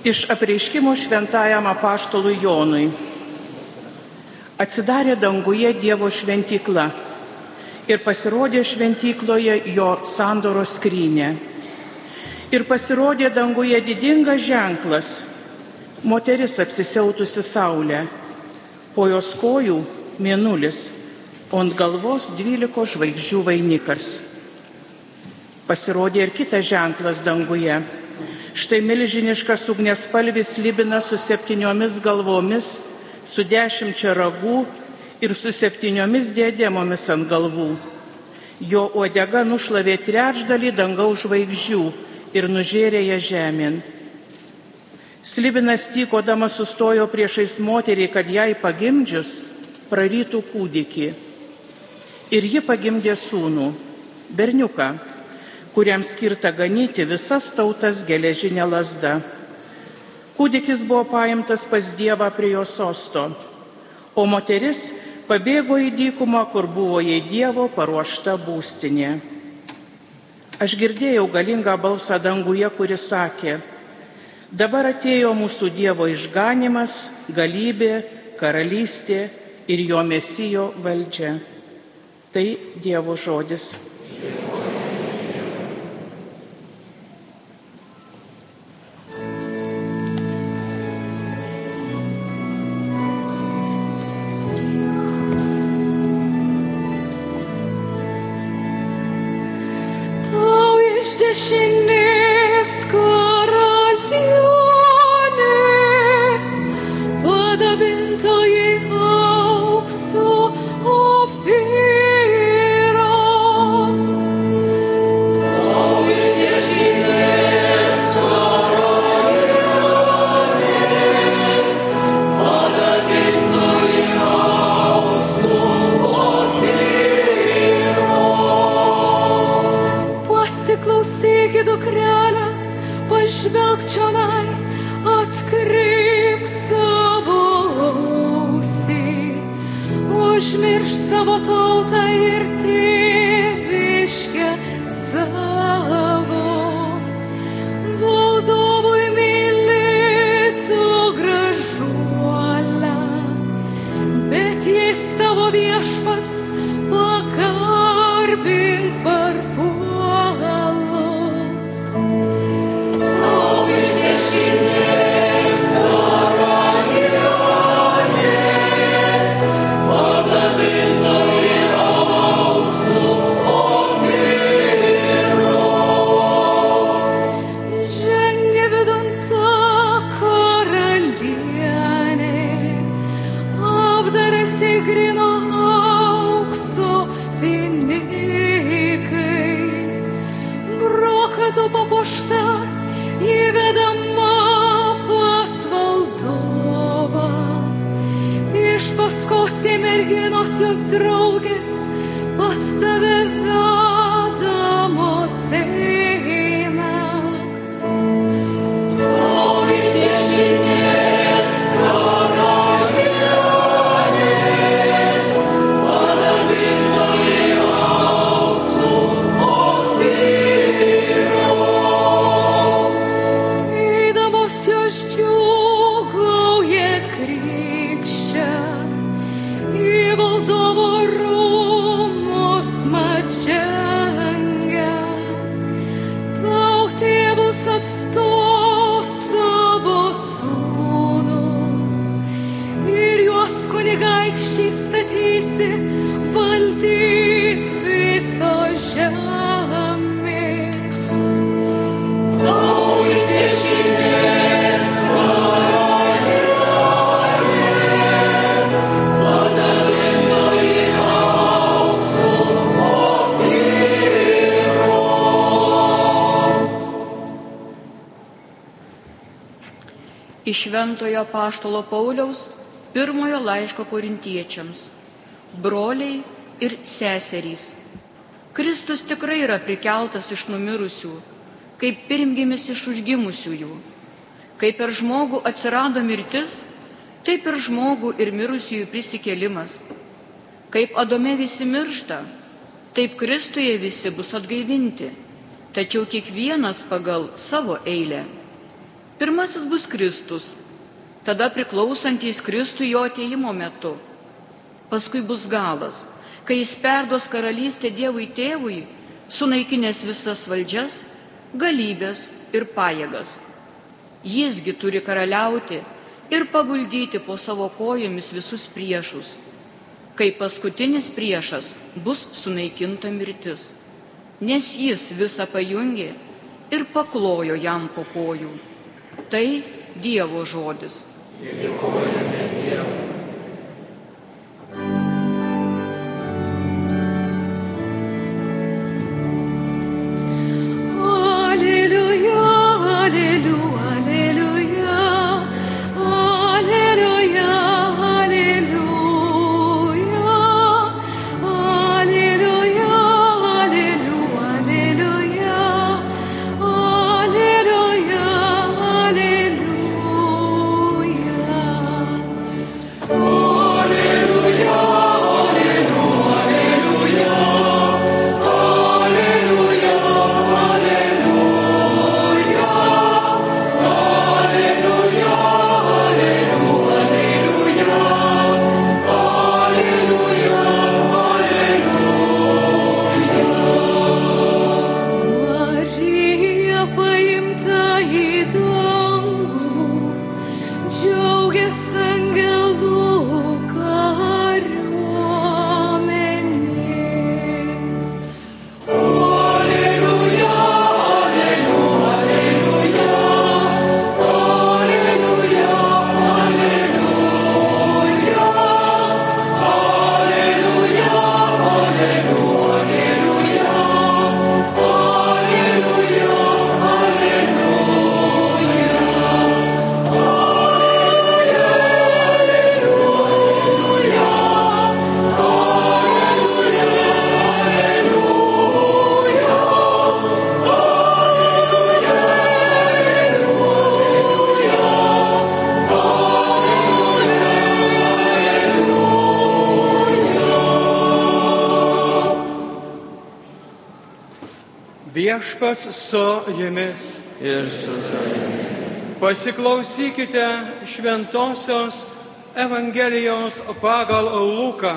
Iš apreiškimo šventajam apaštalui Jonui. Atsidarė danguje Dievo šventykla ir pasirodė šventykloje jo sandoros skrynia. Ir pasirodė danguje didingas ženklas, moteris apsisiautusi saulę, po jos kojų mėnulis, o ant galvos 12 žvaigždžių vainikas. Pasirodė ir kitas ženklas danguje. Štai milžiniškas ugniaspalvis slibinas su 7 galvomis, su 10 ragų ir su 7 diademomis ant galvų. Jo uodega nušlavė trečdalį dangaus žvaigždžių ir nužėrė ją žemėn. Slibinas tykodamas sustojo priešais moterį, kad jai pagimdžius prarytų kūdikį. Ir ji pagimdė sūnų, berniuką, kuriam skirta ganyti visas tautas geležinė lazda. Kūdikis buvo paimtas pas Dievą prie jo sosto, o moteris pabėgo į dykumą, kur buvo jai Dievo paruošta būstinė. Aš girdėjau galingą balsą danguje, kuris sakė: dabar atėjo mūsų Dievo išganimas, galybė, karalystė ir jo Mesijo valdžia. Tai Dievo žodis. Dešinės karalienė, padabintoji auksu Ofyra. Tau iš dešinės karalienė, padabintoji auksu Ofyra. Pasiklausykit, dukrelę, pažvelk čionai, atkreipk savo ausį, užmiršk savo tautą ir tėviškę savo. Valdovui mylėtų gražuolę, bet jis tavo viešpats, pagarbink parpuolus. Dešinės karalienė, padabintoji auksu Ofyra. Žengė vidun ta karalienė, apdarėsi gryno aukso vainikai, brokatu papuošta, įvedama pas valdovą. Iš paskos merginos jos draugės pas tave vedamos eina. Tau iš dešinės karalienė, padabintoji auksu Ofyra. Jos džiūgauja krikščia, į valdovo rūmus mat žengia. Tau tėvus atstos tavo sūnus, ir juos kunigaikščiai statysi valdyt viso žemės. Tau iš dešinės Iš Šventojo apaštalo Pauliaus pirmojo laiško korintiečiams. Broliai ir seserys, Kristus tikrai yra prikeltas iš numirusių, kaip pirmgimis iš užgimusiųjų. Kaip per žmogų atsirado mirtis, taip per žmogų ir mirusiųjų prisikėlimas. Kaip Adome visi miršta, taip Kristuje visi bus atgaivinti, tačiau kiekvienas pagal savo eilę. Pirmasis bus Kristus, tada priklausantys Kristui jo atėjimo metu. Paskui bus galas, kai jis perduos karalystę Dievui Tėvui, sunaikinęs visas valdžias, galybės ir pajėgas. Jisgi turi karaliauti ir paguldyti po savo kojomis visus priešus. Kai paskutinis priešas bus sunaikinta mirtis, nes jis visą pajungė ir paklojo jam po kojų. Tai Dievo žodis. Dėkojame Dievui. Viešpats su jumis. Ir su tavimi. Pasiklausykite šventosios Evangelijos pagal Luką.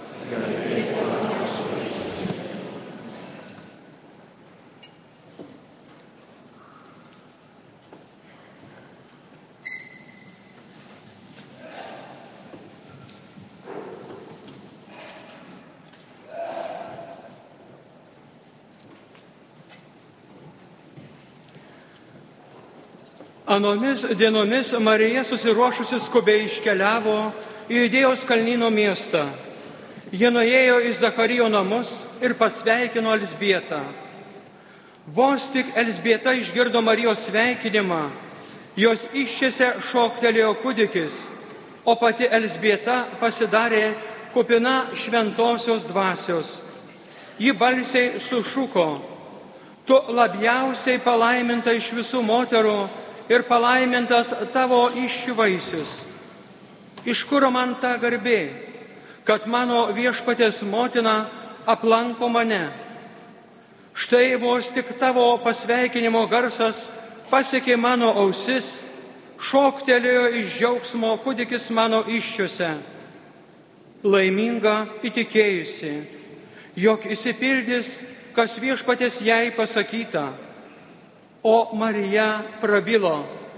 Anomis dienomis Marija susiruošusi skubiai iškeliavo į Judėjos kalnyno miestą. Jie nuėjo į Zacharijo namus ir pasveikino Elzbietą. Vos tik Elzbieta išgirdo Marijos sveikinimą, jos iščiose šoktelėjo kūdikis, o pati Elzbieta pasidarė kupina šventosios dvasios. Ji balsiai sušuko: Tu labiausiai palaiminta iš visų moterų ir palaimintas tavo įsčių vaisius. Iš kur man ta garbė, kad mano viešpaties motina aplanko mane? Štai vos tik tavo pasveikinimo garsas pasiekė mano ausis, šoktelėjo iš džiaugsmo kūdikis mano įsčiuose. Laiminga įtikėjusi, jog išsipildys, kas viešpaties jai pasakyta. O Marija prabilo: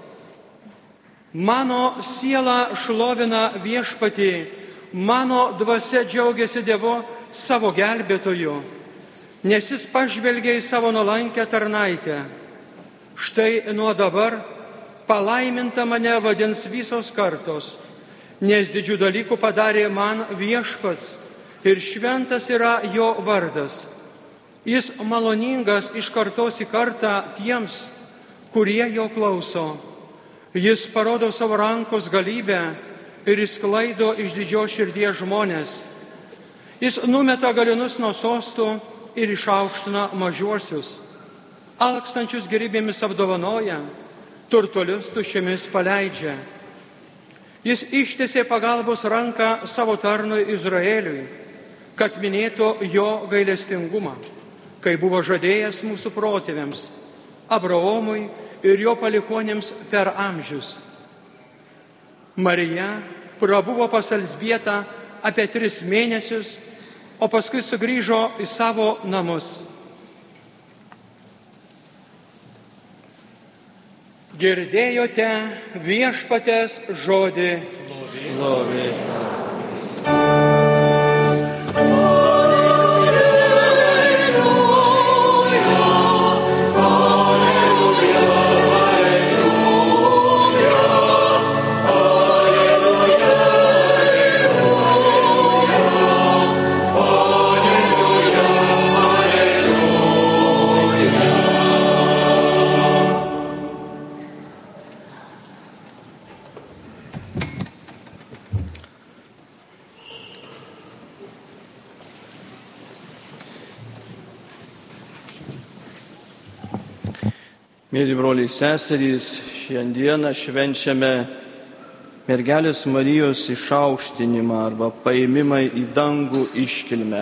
Mano siela šlovina viešpatį, mano dvasia džiaugiasi Dievu savo gelbėtoju, nes jis pažvelgė į savo nuolankę tarnaitę. Štai nuo dabar palaiminta mane vadins visos kartos, nes didžių dalykų padarė man viešpats ir šventas yra jo vardas. Jis maloningas iš kartos į kartą tiems, kurie jo klauso. Jis parodo savo rankos galybę ir išsklaido iš didžios širdies žmonės. Jis numeta galinus nuo sostų ir išaukština mažuosius. Alkstančius gerybėmis apdovanoja, turtuolius tuščiamis paleidžia. Jis ištiesė pagalbos ranką savo tarnui Izraeliui, kad minėtų jo gailestingumą, kai buvo žadėjęs mūsų protėviams, Abraomui ir jo palikuonėms per amžius. Marija prabuvo pas Elzbietą apie 3 mėnesius, o paskui sugrįžo į savo namus. Girdėjote Viešpaties žodį. Šlovė. Mėly broliai seserys, šiandieną švenčiame mergelės Marijos išaukštinimą arba paėmimą į dangų iškilmę.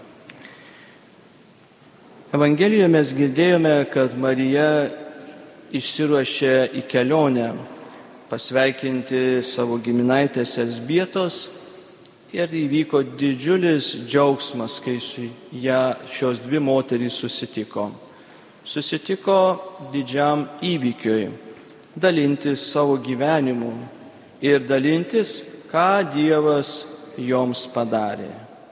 Evangelijoje mes girdėjome, kad Marija išsiruošė į kelionę pasveikinti savo giminaitės Elzbietos ir įvyko didžiulis džiaugsmas, kai su ją šios 2 moterys susitiko. Susitiko didžiam įvykiui, dalintis savo gyvenimu ir dalintis, ką Dievas joms padarė.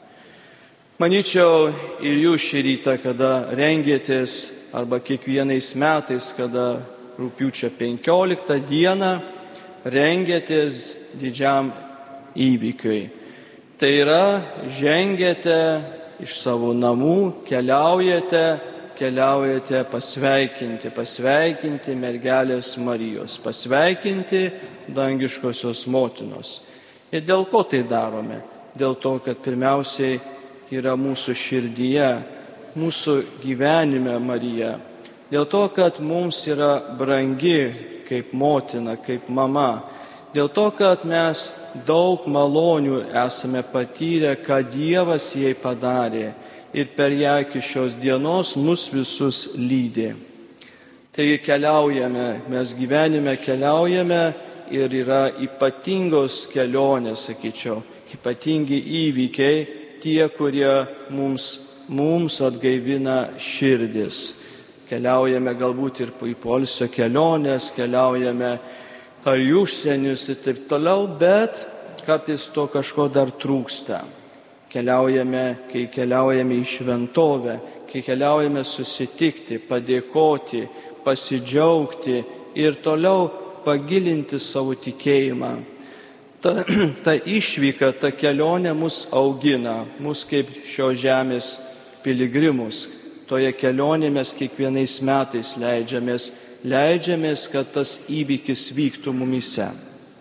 Manyčiau, ir jūs šį rytą, kada rengėtės, arba kiekvienais metais, kada rugpjūčio 15 dieną rengėtės didžiam įvykiui. Tai yra, žengėte iš savo namų, keliaujate pasveikinti mergelės Marijos, pasveikinti dangiškosios motinos. Ir dėl ko tai darome? Dėl to, kad pirmiausiai yra mūsų širdyje, mūsų gyvenime Marija. Dėl to, kad mums yra brangi kaip motina, kaip mama. Dėl to, kad mes daug malonių esame patyrę, ką Dievas jai padarė. Ir per ją iki šios dienos mus visus lydi. Taigi keliaujame, mes gyvenime keliaujame ir yra ypatingos kelionės, sakyčiau, ypatingi įvykiai, tie, kurie mums atgaivina širdis. Keliaujame galbūt ir į poilsio kelionės, keliaujame ar į užsienius ir taip toliau, bet kartais to kažko dar trūksta. Keliaujame, kai keliaujame į šventovę, kai keliaujame susitikti, padėkoti, pasidžiaugti ir toliau pagilinti savo tikėjimą. Ta išvyka, ta kelionė mus augina, mus kaip šios žemės piligrimus. Toje kelionėje mes kiekvienais metais leidžiamės, kad tas įvykis vyktų mumyse.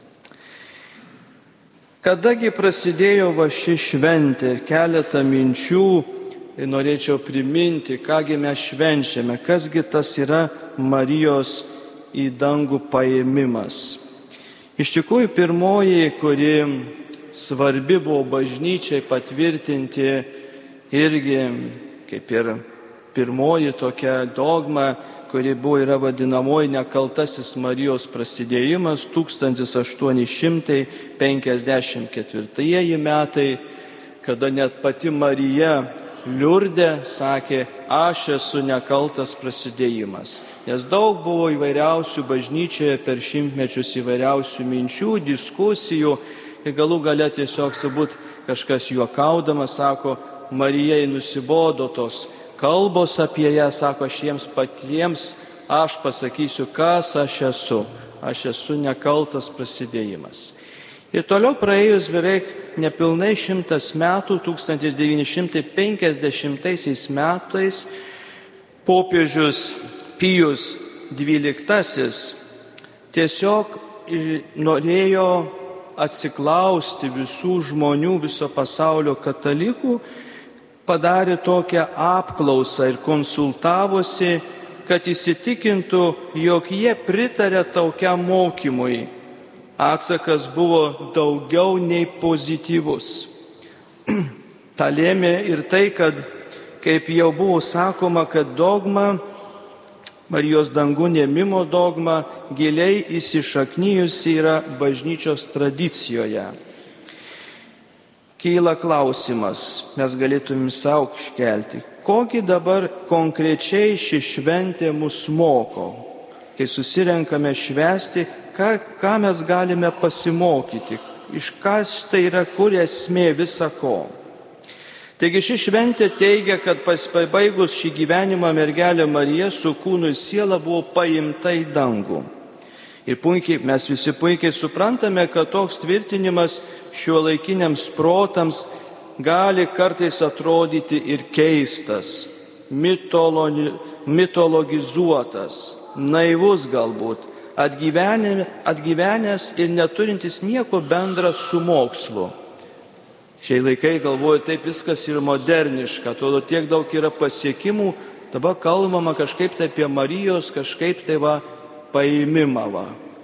Kadagi prasidėjo ši šventė, keletą minčių norėčiau priminti, kągi mes švenčiame, kasgi tas yra Marijos į dangų paėmimas. Iš tikrųjų, pirmoji, kuri svarbi buvo bažnyčiai patvirtinti irgi kaip ir pirmoji tokia dogma, kuri yra vadinamoji nekaltasis Marijos prasidėjimas 1854 metai, kada net pati Marija Liurdė sakė, aš esu nekaltas prasidėjimas. Nes daug buvo įvairiausių bažnyčioje per šimtmečius įvairiausių minčių, diskusijų ir galų gale tiesiog turbūt kažkas juokaudamas sako, Marijai nusibodo tos kalbos apie ją, sako, aš pasakysiu, kas aš esu. Aš esu nekaltas prasidėjimas. Ir toliau praėjus beveik nepilnai 100 metų, 1950 metais, popiežius Pijus XII tiesiog norėjo atsiklausti visų žmonių, viso pasaulio katalikų, padarė tokią apklausą ir konsultavosi, kad įsitikintų, jog jie pritarė tokiam mokymui. Atsakas buvo daugiau nei pozityvus. Ta lėmė ir tai, kad, kaip jau buvo sakoma, kad dogma Marijos dangun ėmimo dogma giliai įsišaknyjusi yra bažnyčios tradicijoje. Kyla klausimas, mes galėtume savo iškelti, kokį dabar konkrečiai ši šventė mus moko, kai susirenkame švęsti, ką mes galime pasimokyti, iš kas tai yra, kur esmė visa ko. Taigi ši šventė teigia, kad pabaigus šį gyvenimą mergelė Marija su kūnu ir siela buvo paimta į dangų. Ir mes visi puikiai suprantame, kad toks tvirtinimas šiuolaikiniams protams gali kartais atrodyti ir keistas, mitologizuotas, naivus galbūt, atgyvenęs ir neturintis nieko bendra su mokslu. Šiai laikai galvoju, taip viskas yra moderniška, atrodo tiek daug yra pasiekimų, dabar kalbama kažkaip tai apie Marijos, kažkaip tai paėmimą.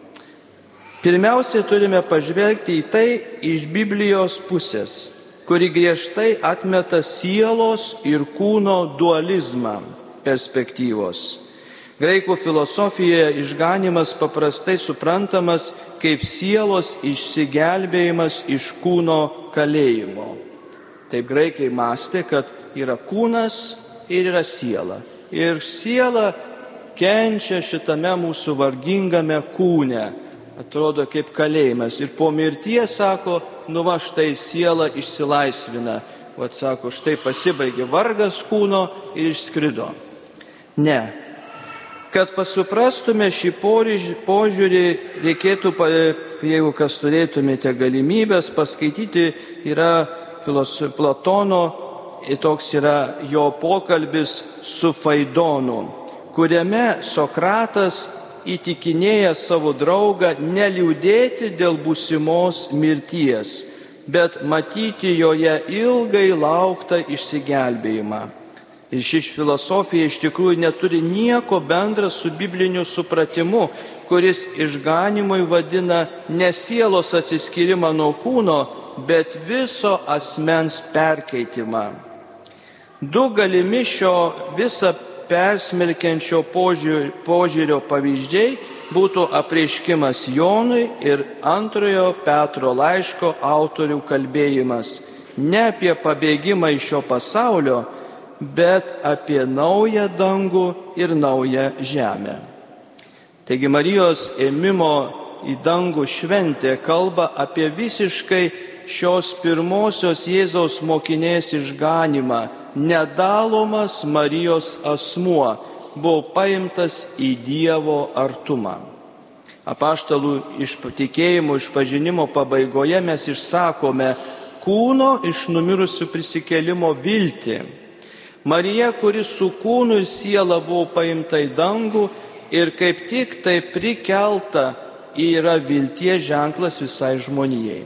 Pirmiausiai turime pažvelgti į tai iš Biblijos pusės, kuri griežtai atmeta sielos ir kūno dualizmą perspektyvos. Graikų filosofijoje išganymas paprastai suprantamas kaip sielos išsigelbėjimas iš kūno kalėjimo. Taip graikai mąstė, kad yra kūnas ir yra siela. Ir siela kenčia šitame mūsų vargingame kūne. Atrodo kaip kalėjimas. Ir po mirties sako, štai siela išsilaisvina. Sako, štai pasibaigė vargas kūno ir išskrido. Ne. Kad pasuprastume šį požiūrį, reikėtų, jeigu kas turėtumėte galimybės, paskaityti yra Platono, toks yra jo pokalbis su Faidonu, kuriame Sokratas įtikinėja savo draugą neliūdėti dėl būsimos mirties, bet matyti joje ilgai lauktą išsigelbėjimą. Ir ši filosofija iš tikrųjų neturi nieko bendra su bibliniu supratimu, kuris išganimui vadina ne sielos atsiskyrimą nuo kūno, bet viso asmens perkeitimą. Du galimi šio visą persmelkiančio požiūrio pavyzdžiai būtų apreiškimas Jonui ir antrojo Petro laiško autorių kalbėjimas ne apie pabėgimą iš šio pasaulio, bet apie naują dangų ir naują žemę. Taigi Marijos ėmimo į dangų šventė kalba apie visiškai šios pirmosios Jėzaus mokinės išganimą. Nedalomas Marijos asmuo buvo paimtas į Dievo artumą. Apaštalų tikėjimo išpažinimo pabaigoje mes išsakome kūno iš numirusių prisikėlimo viltį. Marija, kuri su kūnu ir siela buvo paimta į dangų ir kaip tik tai prikelta, yra vilties ženklas visai žmonijai.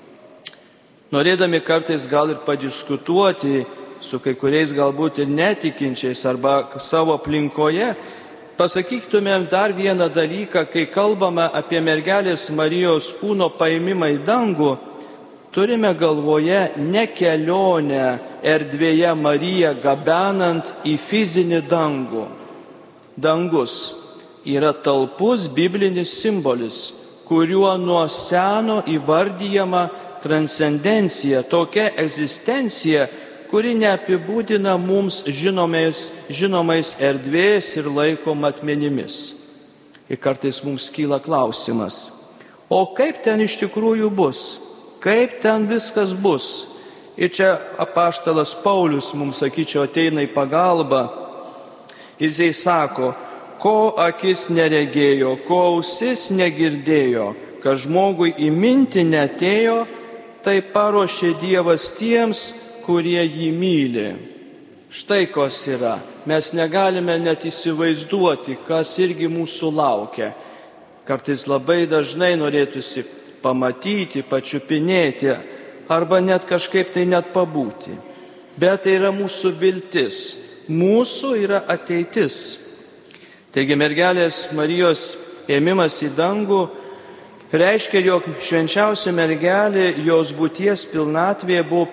Norėdami kartais gal ir padiskutuoti su kai kuriais galbūt ir netikinčiais arba savo aplinkoje, pasakytumėm dar vieną dalyką, kai kalbame apie mergelės Marijos kūno paimimą į dangų, turime galvoje ne kelionę erdvėje Mariją gabenant į fizinį dangų. Dangus yra talpus biblinis simbolis, kuriuo nuo seno įvardyjama transcendencija, tokia egzistencija, kuri neapibūdina mums žinomais erdvės ir laiko matmenimis. Ir kartais mums kyla klausimas, o kaip ten iš tikrųjų bus? Kaip ten viskas bus? Ir čia apaštalas Paulius mums, sakyčiau, ateina į pagalbą ir jisai sako, ko akis neregėjo, ko ausis negirdėjo, kad žmogui į mintį neatėjo, tai paruošė Dievas tiems, kurie jį myli. Štai kas yra. Mes negalime net įsivaizduoti, kas irgi mūsų laukia. Kartais labai dažnai norėtųsi pamatyti, pačiupinėti, arba net kažkaip tai net pabūti. Bet tai yra mūsų viltis, mūsų yra ateitis. Taigi mergelės Marijos ėmimas į dangų reiškia, jog švenčiausia mergelė, jos būties pilnatvėje buvo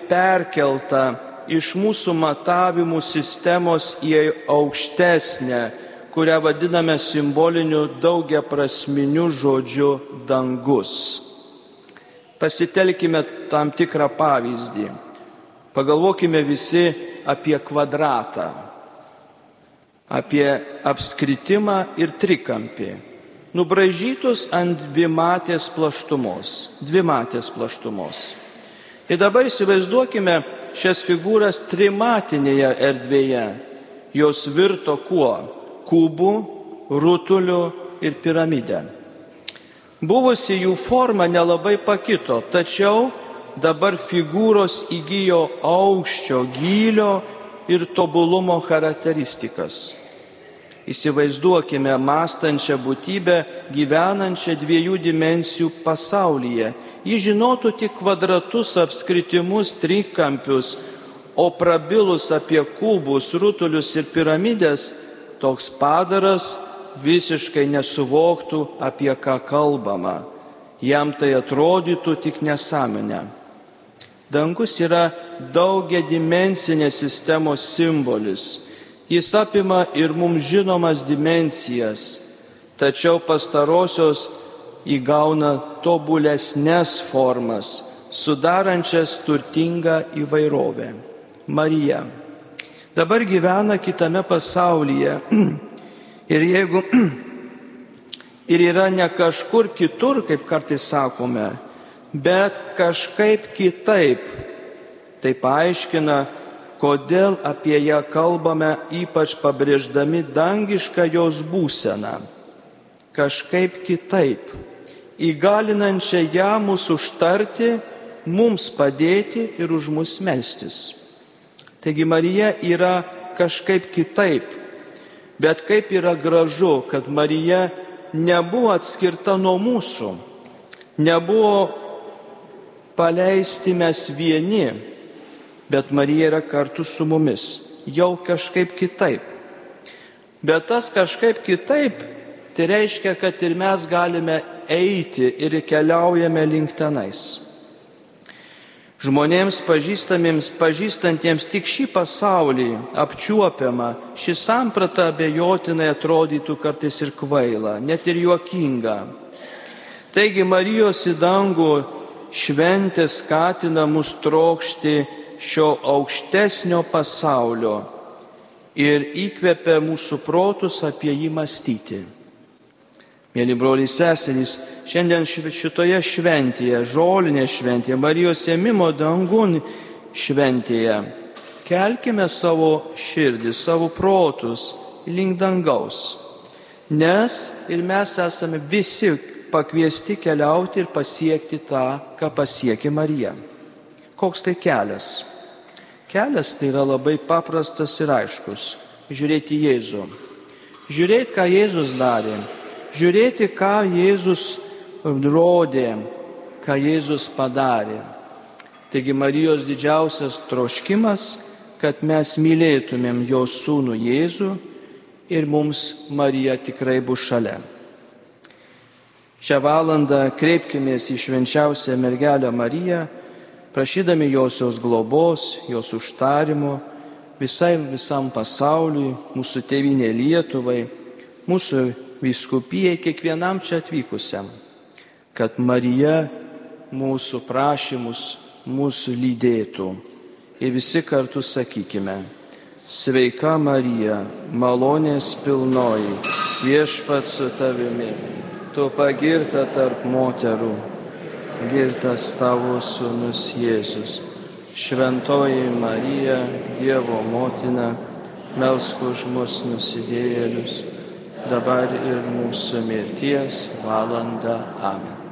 perkelta iš mūsų matavimų sistemos į aukštesnę, kurią vadiname simboliniu daugiaprasminiu žodžiu dangus. Pasitelkime tam tikrą pavyzdį. Pagalvokime visi apie kvadratą, apie apskritimą ir trikampį, nubraižytus ant dvimatės plaštumos. Ir dabar įsivaizduokime šias figūras trimatinėje erdvėje. Jos virto kuo? Kubu, rutuliu ir piramidę. Buvusi jų forma nelabai pakito, tačiau dabar figūros įgijo aukščio, gylio ir tobulumo charakteristikas. Įsivaizduokime mąstančią būtybę gyvenančią dviejų dimensijų pasaulyje. Ji žinotų tik kvadratus, apskritimus, trikampius, o prabilus apie kubus, rutulius ir piramidės, toks padaras visiškai nesuvoktų, apie ką kalbama. Jam tai atrodytų tik nesąmonė. Dangus yra daugiadimensinės sistemos simbolis. Jis apima ir mums žinomas dimensijas, tačiau pastarosios įgauna tobulesnes formas, sudarančias turtingą įvairovę. Marija dabar gyvena kitame pasaulyje ir yra ne kažkur kitur, kaip kartais sakome, bet kažkaip kitaip. Tai paaiškina, kodėl apie ją kalbame, ypač pabrėždami dangišką jos būseną. Kažkaip kitaip, įgalinančią ją mus užtarti, mums padėti ir už mus melstis. Taigi Marija yra kažkaip kitaip, bet kaip yra gražu, kad Marija nebuvo atskirta nuo mūsų, nebuvo paleisti mes vieni, bet Marija yra kartu su mumis, jau kažkaip kitaip. Bet tas kažkaip kitaip, tai reiškia, kad ir mes galime eiti ir keliaujame link tenais. Žmonėms pažįstantiems tik šį pasaulį apčiuopiamą, ši samprata abejotinai atrodytų kartais ir kvaila, net ir juokinga. Taigi Marijos į dangų šventė skatina mus trokšti šio aukštesnio pasaulio ir įkvepia mūsų protus apie jį mąstyti. Mėly broliai seserys, šiandien šitoje šventėje, žolinėje šventėje, Marijos ėmimo dangun šventėje, kelkime savo širdį, savo protus link dangaus, nes ir mes esame visi pakviesti keliauti ir pasiekti tą, ką pasiekė Marija. Koks tai kelias? Kelias tai yra labai paprastas ir aiškus. Žiūrėti Jėzų. Žiūrėti, ką Jėzus darė. Žiūrėti, ką Jėzus rodė, ką Jėzus padarė. Taigi Marijos didžiausias troškimas, kad mes mylėtumėm jo sūnų Jėzų ir mums Marija tikrai bus šalia. Šią valandą kreipkimės į švenčiausią mergelę Mariją, prašydami josios globos, jos užtarimo visam pasauliui, mūsų tėvynė Lietuvai, mūsų vyskupijai, kiekvienam čia atvykusiam, kad Marija mūsų prašymus mūsų lydėtų. Ir visi kartu sakykime: Sveika Marija, malonės pilnoji, Viešpats su tavimi, tu pagirta tarp moterų, girtas tavo sūnus Jėzus. Šventoji Marija, Dievo motina, melsk už mus nusidėjėlius, dabar ir mūsų mirties valandą. Amen.